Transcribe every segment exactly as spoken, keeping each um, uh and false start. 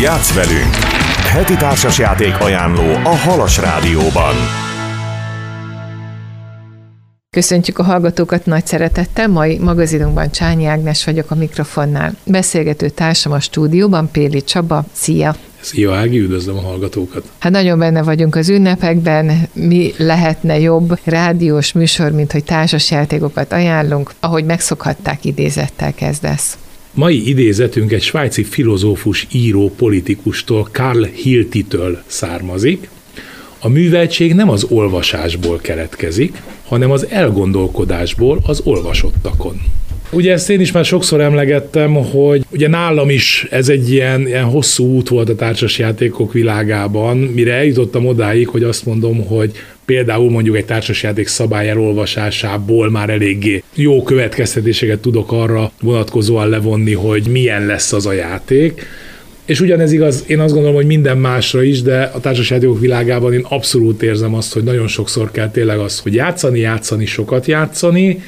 Játsz velünk! Heti társasjáték ajánló a Halas Rádióban. Köszöntjük a hallgatókat nagy szeretettel, mai magazinunkban Csányi Ágnes vagyok a mikrofonnál. Beszélgető társam a stúdióban Péli Csaba. Szia! Szia Ági, üdvözlöm a hallgatókat! Hát nagyon benne vagyunk az ünnepekben, mi lehetne jobb rádiós műsor, mint hogy társasjátékokat ajánlunk, ahogy megszokhatták, idézettel kezdesz. Mai idézetünk egy svájci filozófus, író, politikustól, Carl Hiltytől származik. A műveltség nem az olvasásból keletkezik, hanem az elgondolkodásból az olvasottakon. Ugye ezt én is már sokszor emlegettem, hogy ugye nálam is ez egy ilyen, ilyen hosszú út volt a társasjátékok világában, mire eljutottam odáig, hogy azt mondom, hogy például mondjuk egy társasjáték szabály elolvasásából már eléggé jó következtetéseket tudok arra vonatkozóan levonni, hogy milyen lesz az a játék. És ugyanez igaz, én azt gondolom, hogy minden másra is, de a társasjátékok világában én abszolút érzem azt, hogy nagyon sokszor kell tényleg az, hogy játszani, játszani, sokat játszani,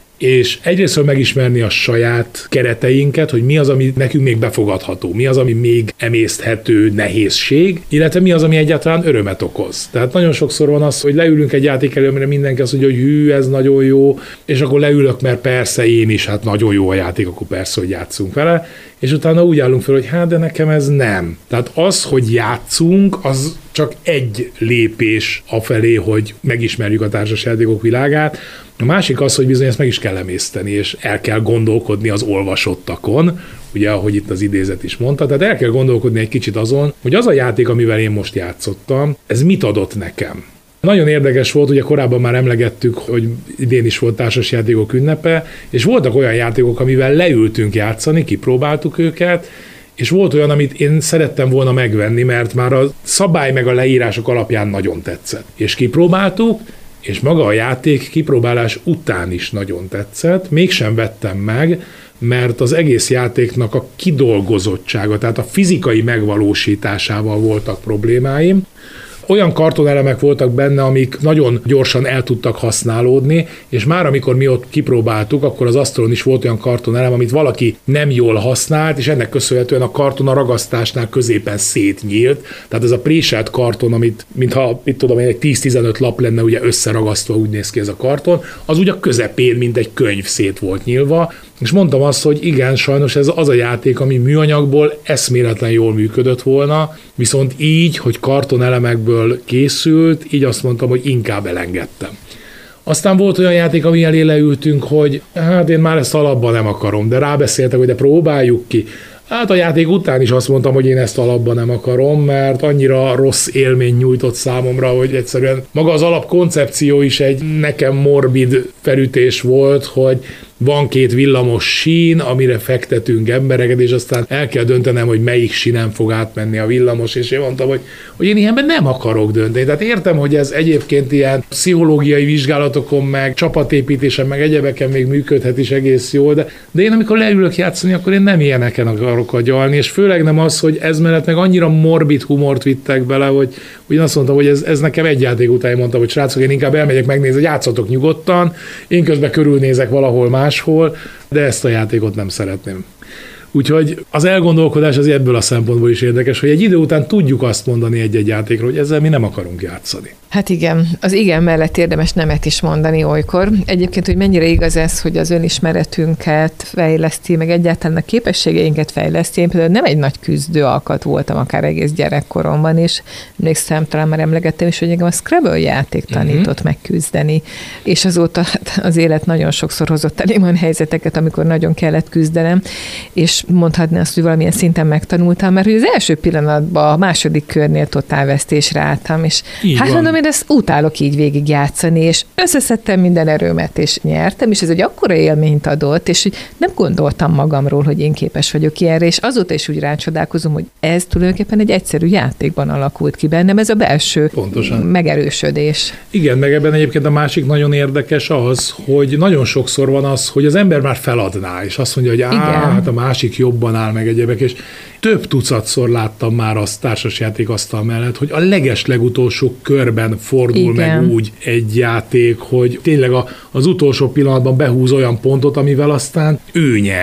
és egyrésztről megismerni a saját kereteinket, hogy mi az, ami nekünk még befogadható, mi az, ami még emészthető nehézség, illetve mi az, ami egyáltalán örömet okoz. Tehát nagyon sokszor van az, hogy leülünk egy játék elő, amire mindenki azt mondja, hogy hű, ez nagyon jó, és akkor leülök, mert persze én is, hát nagyon jó a játék, akkor persze, hogy játszunk vele, és utána úgy állunk fel, hogy hát, de nekem ez nem. Tehát az, hogy játszunk, az csak egy lépés afelé, hogy megismerjük a társasjátékok világát. A másik az, hogy bizony ezt meg is kell emészteni, és el kell gondolkodni az olvasottakon, ugye, ahogy itt az idézet is mondta, tehát el kell gondolkodni egy kicsit azon, hogy az a játék, amivel én most játszottam, ez mit adott nekem. Nagyon érdekes volt, ugye korábban már emlegettük, hogy idén is volt társasjátékok ünnepe, és voltak olyan játékok, amivel leültünk játszani, kipróbáltuk őket, és volt olyan, amit én szerettem volna megvenni, mert már a szabály meg a leírások alapján nagyon tetszett. És kipróbáltuk, és maga a játék kipróbálás után is nagyon tetszett, mégsem vettem meg, mert az egész játéknak a kidolgozottsága, tehát a fizikai megvalósításával voltak problémáim. Olyan kartonelemek voltak benne, amik nagyon gyorsan el tudtak használódni, és már amikor mi ott kipróbáltuk, akkor az asztalon is volt olyan kartonelem, amit valaki nem jól használt, és ennek köszönhetően a karton a ragasztásnál középen szétnyílt. Tehát ez a préselt karton, amit mintha, itt tudom én, egy tíz-tizenöt lap lenne ugye összeragasztva, úgy néz ki ez a karton, az ugye a közepén, mint egy könyv szét volt nyílva, és mondtam azt, hogy igen, sajnos ez az a játék, ami műanyagból eszméletlen jól működött volna, viszont így, hogy kartonelemekből készült, így azt mondtam, hogy inkább elengedtem. Aztán volt olyan játék, ami elé leültünk, hogy hát én már ezt alapban nem akarom, de rábeszéltek, hogy de próbáljuk ki. Hát a játék után is azt mondtam, hogy én ezt alapban nem akarom, mert annyira rossz élmény nyújtott számomra, hogy egyszerűen maga az alapkoncepció is egy nekem morbid felütés volt, hogy van két villamos sín, amire fektetünk embereket, és aztán el kell döntenem, hogy melyik sínen fog átmenni a villamos, és én mondtam, hogy, hogy én ilyenben nem akarok dönteni. Tehát értem, hogy ez egyébként ilyen pszichológiai vizsgálatokon, meg csapatépítésen, meg egyebeken még működhet is egész jól, de, de én amikor leülök játszani, akkor én nem ilyeneken akarok agyalni, és főleg nem az, hogy ez mellett meg annyira morbid humort vittek bele, hogy, hogy én azt mondtam, hogy ez, ez nekem egy játék után mondtam, hogy srácok, én inkább elmegyek megnézni, hogy játszatok nyugodtan, én közben körülnézek valahol máshol, de ezt a játékot nem szeretném. Úgyhogy az elgondolkodás az ebből a szempontból is érdekes, hogy egy idő után tudjuk azt mondani egy-egy játékról, hogy ezzel mi nem akarunk játszani. Hát igen, az igen mellett érdemes nemet is mondani olykor. Egyébként, hogy mennyire igaz ez, hogy az önismeretünket fejleszti, meg egyáltalán a képességeinket fejleszti. Én például nem egy nagy küzdő alkat voltam, akár egész gyerekkoromban, és emlékszem, talán már emlegettem is, hogy engem a Scrabble játék tanított uh-huh. megküzdeni, és azóta az élet nagyon sokszor hozott elém olyan helyzeteket, amikor nagyon kellett küzdenem, és mondhatni azt, hogy valamilyen szinten megtanultam, mert hogy az első pillanatban a második körnél totálvesztésre álltam, és így hát van. Mondom, én ezt utálok így végig játszani, és összeszedtem minden erőmet, és nyertem, és ez egy akkora élményt adott, és nem gondoltam magamról, hogy én képes vagyok ilyenre, és azóta is úgy rácsodálkozom, hogy ez tulajdonképpen egy egyszerű játékban alakult ki bennem, ez a belső Pontosan. megerősödés. Igen, meg ebben egyébként a másik nagyon érdekes az, hogy nagyon sokszor van az, hogy az ember már feladná, és azt mondja, hogy á, hát a másik jobban áll meg egyebek, és több tucatszor láttam már azt társasjátékasztal mellett, hogy a legeslegutolsó körben fordul Igen. meg úgy egy játék, hogy tényleg a, az utolsó pillanatban behúz olyan pontot, amivel aztán ő nyer.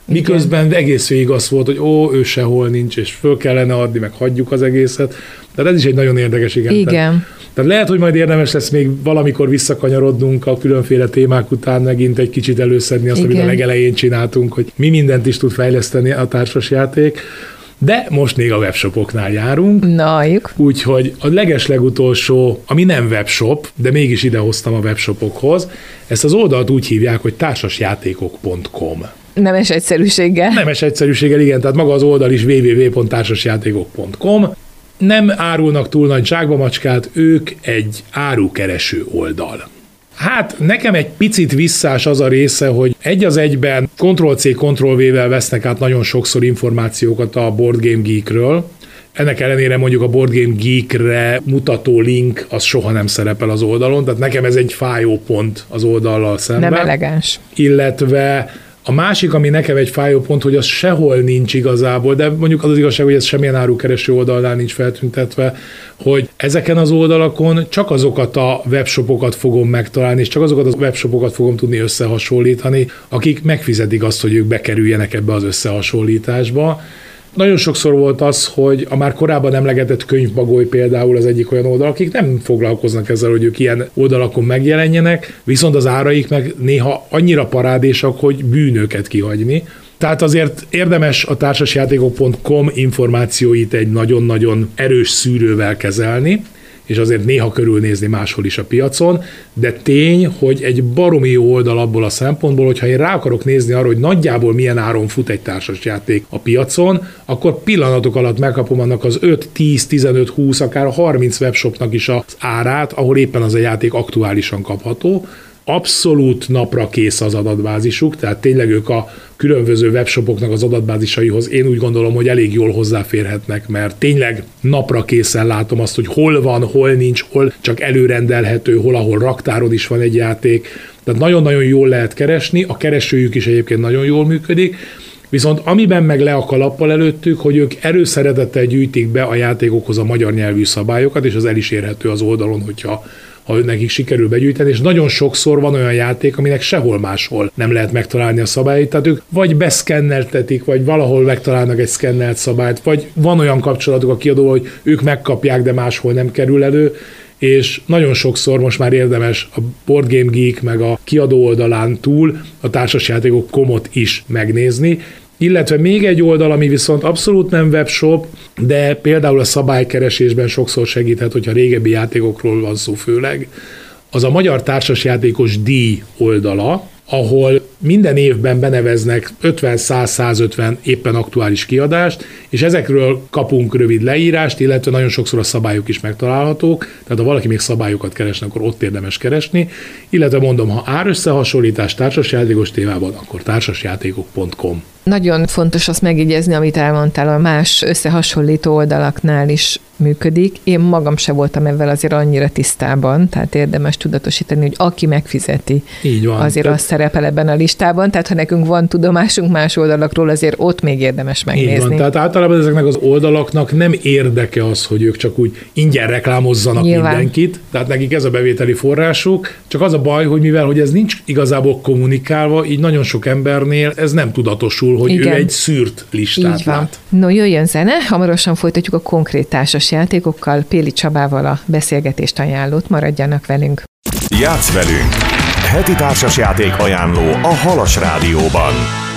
Miközben igen. egész végig az volt, hogy ó, ő sehol nincs, és föl kellene adni, meg hagyjuk az egészet. Tehát ez is egy nagyon érdekes, igen. Igen. Tehát, tehát lehet, hogy majd érdemes lesz még valamikor visszakanyarodnunk a különféle témák után, megint egy kicsit előszedni azt, igen. amit a legelején csináltunk, hogy mi mindent is tud fejleszteni a társasjáték. De most még a webshopoknál járunk. Najuk. Úgyhogy a legeslegutolsó, ami nem webshop, de mégis idehoztam a webshopokhoz, ezt az oldalt úgy hívják, hogy társasjátékok pont com. Nemes egyszerűséggel. Nemes egyszerűséggel, igen, tehát maga az oldal is double-u double-u double-u pont társasjátékok pont com. Nem árulnak túl nagy zsákba macskát, ők egy árukereső oldal. Hát nekem egy picit visszás az a része, hogy egy az egyben Ctrl-C, Ctrl-V-vel vesznek át nagyon sokszor információkat a Board Game Geekről. Ennek ellenére mondjuk a Board Game Geekre mutató link az soha nem szerepel az oldalon, tehát nekem ez egy fájó pont az oldallal szemben. Nem elegáns. Illetve a másik, ami nekem egy fájó pont, hogy az sehol nincs igazából, de mondjuk az az igazság, hogy ez semmilyen árukereső oldalnál nincs feltüntetve, hogy ezeken az oldalakon csak azokat a webshopokat fogom megtalálni, és csak azokat a webshopokat fogom tudni összehasonlítani, akik megfizetik azt, hogy ők bekerüljenek ebbe az összehasonlításba. Nagyon sokszor volt az, hogy a már korábban emlegetett Könyvbagoly például az egyik olyan oldal, akik nem foglalkoznak ezzel, hogy ők ilyen oldalakon megjelenjenek, viszont az áraik meg néha annyira parádésak, hogy bűn őket kihagyni. Tehát azért érdemes a társasjátékok pont com információit egy nagyon-nagyon erős szűrővel kezelni, és azért néha körülnézni máshol is a piacon, de tény, hogy egy baromi jó oldal abból a szempontból, hogyha én rá akarok nézni arra, hogy nagyjából milyen áron fut egy társasjáték a piacon, akkor pillanatok alatt megkapom annak az öt, tíz, tizenöt, húsz, akár harminc webshopnak is az árát, ahol éppen az a játék aktuálisan kapható. Abszolút napra kész az adatbázisuk, tehát tényleg ők a különböző webshopoknak az adatbázisaihoz én úgy gondolom, hogy elég jól hozzáférhetnek, mert tényleg napra készen látom azt, hogy hol van, hol nincs, hol csak előrendelhető, hol ahol raktáron is van egy játék. Tehát nagyon-nagyon jól lehet keresni, a keresőjük is egyébként nagyon jól működik, viszont amiben meg le a kalappal előttük, hogy ők erőszeretettel gyűjtik be a játékokhoz a magyar nyelvű szabályokat, és az el is érhető az oldalon, hogyha ha nekik sikerül begyűjteni, és nagyon sokszor van olyan játék, aminek sehol máshol nem lehet megtalálni a szabályait, tehát ők vagy beszkenneltetik, vagy valahol megtalálnak egy szkennelt szabályt, vagy van olyan kapcsolatuk a kiadóval, hogy ők megkapják, de máshol nem kerül elő, és nagyon sokszor most már érdemes a Board Game Geek meg a kiadó oldalán túl a társasjátékok pont com-ot is megnézni, illetve még egy oldal, ami viszont abszolút nem webshop, de például a szabálykeresésben sokszor segíthet, hogyha régebbi játékokról van szó főleg, az a Magyar Társasjátékos Díj oldala, ahol minden évben beneveznek ötven, száz, százötven éppen aktuális kiadást, és ezekről kapunk rövid leírást, illetve nagyon sokszor a szabályok is megtalálhatók, tehát ha valaki még szabályokat keresne, akkor ott érdemes keresni, illetve mondom, ha árösszehasonlítás társasjátékos témában, akkor társasjátékok pont com. Nagyon fontos azt megjegyezni, amit elmondtál, a más összehasonlító oldalaknál is működik. Én magam se voltam ezzel azért annyira tisztában, tehát érdemes tudatosítani, hogy aki megfizeti, így van, azért az szerepel ebben a listában, tehát ha nekünk van tudomásunk más oldalakról, azért ott még érdemes megnézni. Így van, tehát általában ezeknek az oldalaknak nem érdeke az, hogy ők csak úgy ingyen reklámozzanak Nyilván. mindenkit, tehát nekik ez a bevételi forrásuk, csak az a baj, hogy mivel hogy ez nincs igazából kommunikálva, így nagyon sok embernél ez nem tudatosul, hogy Igen. ő egy szűrt listát Így van. lát. No, jöjjön zene, hamarosan folytatjuk a konkrét társasjátékokkal, Péli Csabával a beszélgetést ajánlót, maradjanak velünk. Játsz velünk! Heti társasjáték ajánló a Halas Rádióban.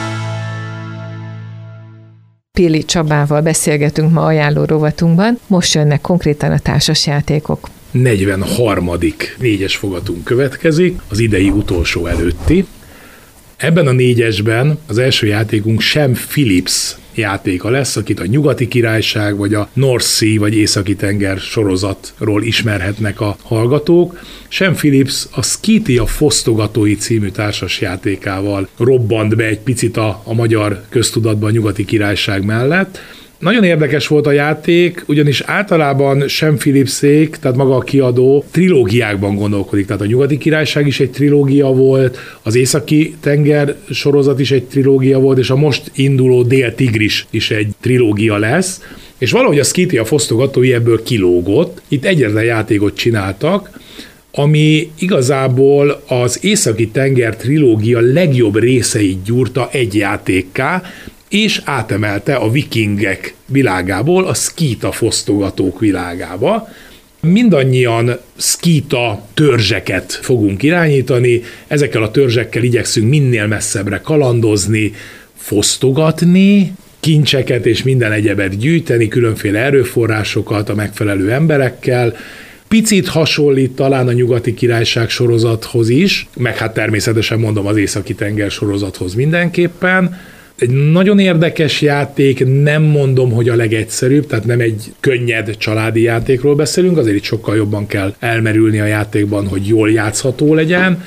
Péli Csabával beszélgetünk ma ajánló rovatunkban, most jönnek konkrétan a társasjátékok. negyvenharmadik négyes fogatunk következik, az idei utolsó előtti. Ebben a négyesben az első játékunk Sam Phillips játéka lesz, akit a Nyugati Királyság, vagy a North Sea, vagy Északi-tenger sorozatról ismerhetnek a hallgatók. Sam Phillips a Skythia Fosztogatói című társasjátékával robbant be egy picit a, a magyar köztudatban a Nyugati Királyság mellett. Nagyon érdekes volt a játék, ugyanis általában Sam Phillipsék, tehát maga a kiadó trilógiákban gondolkodik, tehát a Nyugati Királyság is egy trilógia volt, az Északi-tenger sorozat is egy trilógia volt, és a most induló Dél-Tigris is egy trilógia lesz, és valahogy a Skythia Fosztogatói ebből kilógott, itt egyetlen játékot csináltak, ami igazából az Északi tenger trilógia legjobb részeit gyúrta egy játékká, és átemelte a vikingek világából a szkíta fosztogatók világába. Mindannyian szkíta törzseket fogunk irányítani, ezekkel a törzsekkel igyekszünk minél messzebbre kalandozni, fosztogatni, kincseket és minden egyebet gyűjteni, különféle erőforrásokat a megfelelő emberekkel. Picit hasonlít talán a Nyugati Királyság sorozathoz is, meg hát természetesen mondom az Északi tenger sorozathoz mindenképpen. Egy nagyon érdekes játék, nem mondom, hogy a legegyszerűbb, tehát nem egy könnyed családi játékról beszélünk, azért itt sokkal jobban kell elmerülni a játékban, hogy jól játszható legyen,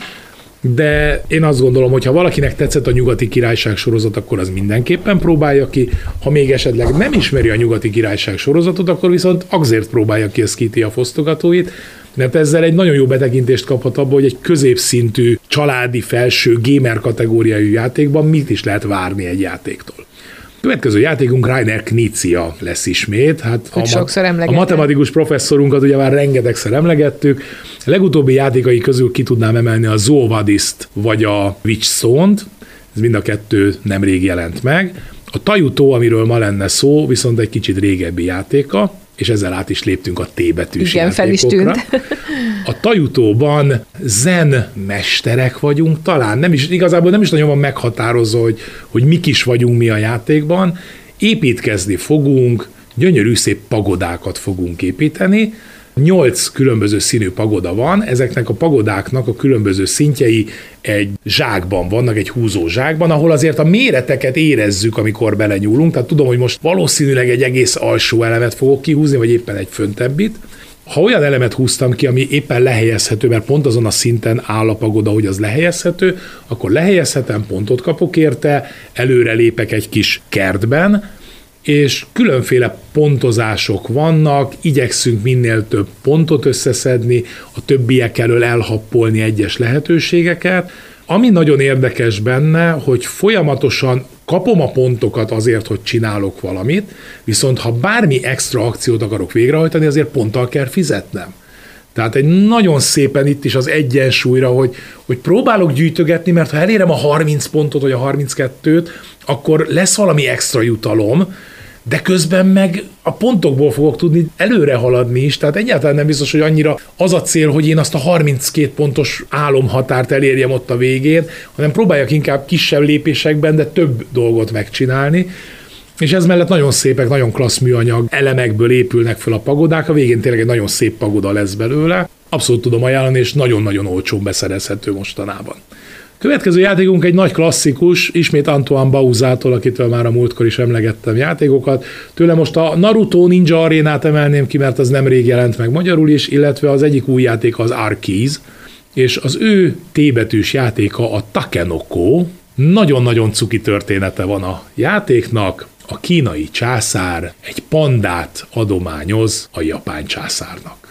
de én azt gondolom, hogy ha valakinek tetszett a Nyugati Királyság sorozat, akkor az mindenképpen próbálja ki. Ha még esetleg nem ismeri a Nyugati Királyság sorozatot, akkor viszont azért próbálja ki a Szkítia fosztogatóit, mert ezzel egy nagyon jó betekintést kaphat abba, hogy egy középszintű, családi, felső, gamer kategóriájú játékban mit is lehet várni egy játéktól. Következő játékunk Reiner Knizia lesz ismét. Hát a, ma- a matematikus professzorunkat ugye már rengetegszer emlegettük. A legutóbbi játékai közül ki tudnám emelni a Zoovadist vagy a Witchstone-t. Ez mind a kettő nemrég jelent meg. A Tajutó, amiről ma lenne szó, viszont egy kicsit régebbi játéka, és ezzel át is léptünk a T betűs Igen, játékokra. fel is tűnt. A Tajutóban zen mesterek vagyunk, talán nem is, igazából nem is nagyon van meghatározó, hogy, hogy mik is vagyunk mi a játékban. Építkezni fogunk, gyönyörű szép pagodákat fogunk építeni. Nyolc különböző színű pagoda van, ezeknek a pagodáknak a különböző szintjei egy zsákban vannak, egy húzó zsákban, ahol azért a méreteket érezzük, amikor belenyúlunk, tehát tudom, hogy most valószínűleg egy egész alsó elemet fogok kihúzni, vagy éppen egy föntebbit. Ha olyan elemet húztam ki, ami éppen lehelyezhető, mert pont azon a szinten áll a pagoda, hogy az lehelyezhető, akkor lehelyezhetem, pontot kapok érte, előre lépek egy kis kertben, és különféle pontozások vannak, igyekszünk minél több pontot összeszedni, a többiek elől elhappolni egyes lehetőségeket. Ami nagyon érdekes benne, hogy folyamatosan kapom a pontokat azért, hogy csinálok valamit, viszont ha bármi extra akciót akarok végrehajtani, azért ponttal kell fizetnem. Tehát egy nagyon szépen itt is az egyensúlyra, hogy, hogy próbálok gyűjtögetni, mert ha elérem a harminc pontot, vagy a harminckettőt, akkor lesz valami extra jutalom, de közben meg a pontokból fogok tudni előre haladni is, tehát egyáltalán nem biztos, hogy annyira az a cél, hogy én azt a harminckét pontos álomhatárt elérjem ott a végén, hanem próbáljak inkább kisebb lépésekben, de több dolgot megcsinálni, és ez mellett nagyon szépek, nagyon klassz műanyag elemekből épülnek fel a pagodák, a végén tényleg egy nagyon szép pagoda lesz belőle. Abszolút tudom ajánlani, és nagyon-nagyon olcsón beszerezhető mostanában. Következő játékunk egy nagy klasszikus, ismét Antoine Bauzától, akitől már a múltkor is emlegettem játékokat. Tőle most a Naruto Ninja Arénát emelném ki, mert az nemrég jelent meg magyarul is, illetve az egyik új játéka az Arceus, és az ő T-betűs játéka a Takenoko. Nagyon-nagyon cuki története van a játéknak. A kínai császár egy pandát adományoz a japán császárnak.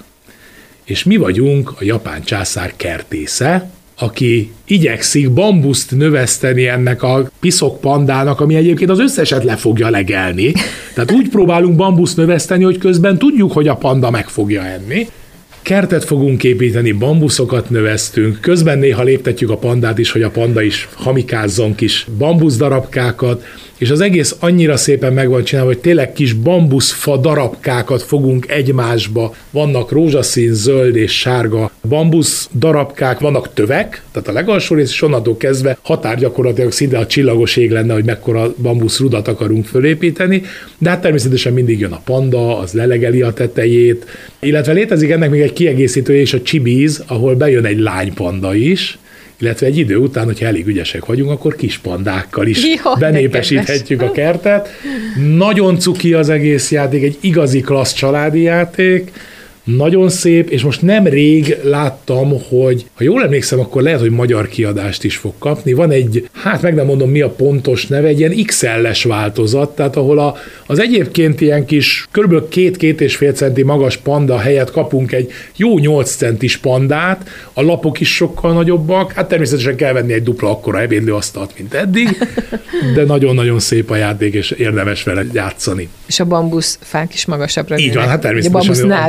És mi vagyunk a japán császár kertésze, aki igyekszik bambuszt növeszteni ennek a piszok pandának, ami egyébként az összeset le fogja legelni. Tehát úgy próbálunk bambuszt növeszteni, hogy közben tudjuk, hogy a panda meg fogja enni. Kertet fogunk építeni, bambuszokat növesztünk, közben néha léptetjük a pandát is, hogy a panda is hamikázzon kis bambuszdarabkákat, és az egész annyira szépen meg van csinálva, hogy tényleg kis bambuszfa darabkákat fogunk egymásba. Vannak rózsaszín, zöld és sárga bambusz darabkák, vannak tövek, tehát a legalsó rész, és onnantól kezdve határ gyakorlatilag szinte a csillagos ég lenne, hogy mekkora bambusz rudat akarunk fölépíteni, de hát természetesen mindig jön a panda, az lelegeli a tetejét, illetve létezik ennek még egy kiegészítője is, a Chibiz, ahol bejön egy lánypanda is, illetve egy idő után, hogyha elég ügyesek vagyunk, akkor kis pandákkal is Jó, benépesíthetjük a kertet. Nagyon cuki az egész játék, egy igazi klassz családi játék, nagyon szép, és most nemrég láttam, hogy ha jól emlékszem, akkor lehet, hogy magyar kiadást is fog kapni. Van egy, hát meg nem mondom mi a pontos neve, egy ilyen iksz el-es változat, tehát ahol a, az egyébként ilyen kis kb. két-két és fél centi magas panda helyett kapunk egy jó nyolc centis pandát, a lapok is sokkal nagyobbak, hát természetesen kell venni egy dupla akkora ebédlőasztalt, mint eddig, de nagyon-nagyon szép a játék, és érdemes vele játszani. És a bambuszfák is magasabbra nőnek. Így van, hát természetesen. A bambusznád, bocsánat.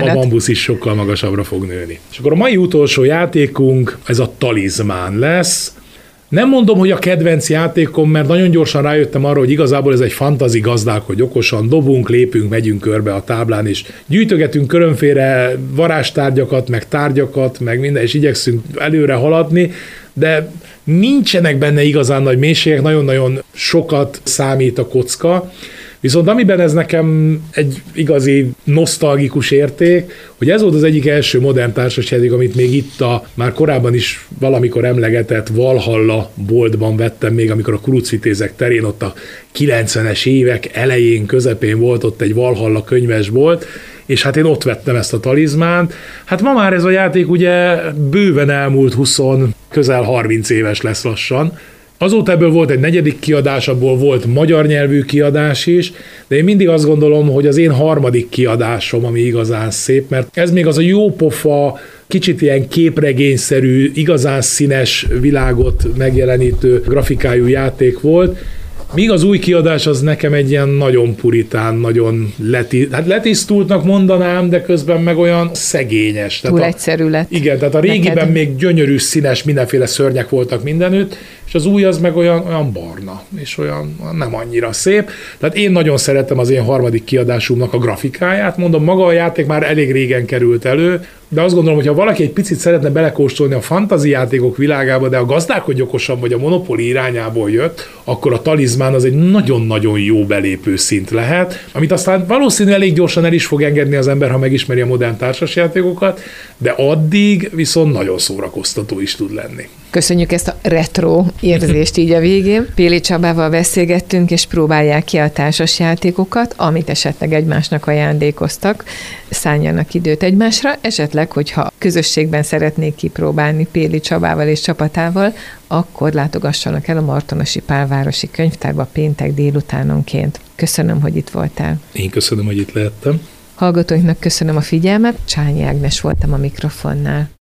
bocsánat. A bambusz is sokkal magasabbra fog nőni. És akkor a mai utolsó játékunk, ez a talizmán lesz. Nem mondom, hogy a kedvenc játékom, mert nagyon gyorsan rájöttem arra, hogy igazából ez egy fantazi gazdálkodj okosan, dobunk, lépünk, megyünk körbe a táblán, és gyűjtögetünk körönfélre varázstárgyakat, meg tárgyakat, meg minden, és igyekszünk előre haladni, de nincsenek benne igazán nagy mélységek, nagyon-nagyon sokat számít a kocka. Viszont amiben ez nekem egy igazi nosztalgikus érték, hogy ez volt az egyik első modern társasjáték, amit még itt a már korábban is valamikor emlegetett Valhalla boltban vettem, még amikor a Kurucvitézek terén ott a kilencvenes évek elején, közepén volt ott egy Valhalla könyvesbolt, és hát én ott vettem ezt a talizmánt. Hát ma már ez a játék ugye bőven elmúlt húsz, közel harminc éves lesz lassan. Azóta ebből volt egy negyedik kiadás, abból volt magyar nyelvű kiadás is, de én mindig azt gondolom, hogy az én harmadik kiadásom, ami igazán szép, mert ez még az a jópofa, kicsit ilyen képregényszerű, igazán színes világot megjelenítő grafikájú játék volt, míg az új kiadás az nekem egy ilyen nagyon puritán, nagyon leti, hát letisztultnak mondanám, de közben meg olyan szegényes. Túl egyszerű lett. Igen, tehát a régiben neked még gyönyörű, színes, mindenféle szörnyek voltak mindenütt, és az új az meg olyan, olyan barna, és olyan nem annyira szép. Tehát én nagyon szeretem az én harmadik kiadásunknak a grafikáját, mondom, maga a játék már elég régen került elő, de azt gondolom, hogy ha valaki egy picit szeretne belekóstolni a fantasy játékok világába, de a gazdálkodj okosan vagy a Monopoly irányából jött, akkor a talizmán az egy nagyon-nagyon jó belépő szint lehet, amit aztán valószínűleg elég gyorsan el is fog engedni az ember, ha megismeri a modern társasjátékokat, de addig viszont nagyon szórakoztató is tud lenni. Köszönjük ezt a retro érzést így a végén. Péli Csabával beszélgettünk, és próbálják ki a társasjátékokat, amit esetleg egymásnak ajándékoztak. Szálljanak időt egymásra, esetleg, hogyha közösségben szeretnék kipróbálni Péli Csabával és csapatával, akkor látogassanak el a Martonosi Pálvárosi Könyvtárba péntek délutánonként. Köszönöm, hogy itt voltál. Én köszönöm, hogy itt lehettem. Hallgatóinknak köszönöm a figyelmet, Csányi Ágnes voltam a mikrofonnál.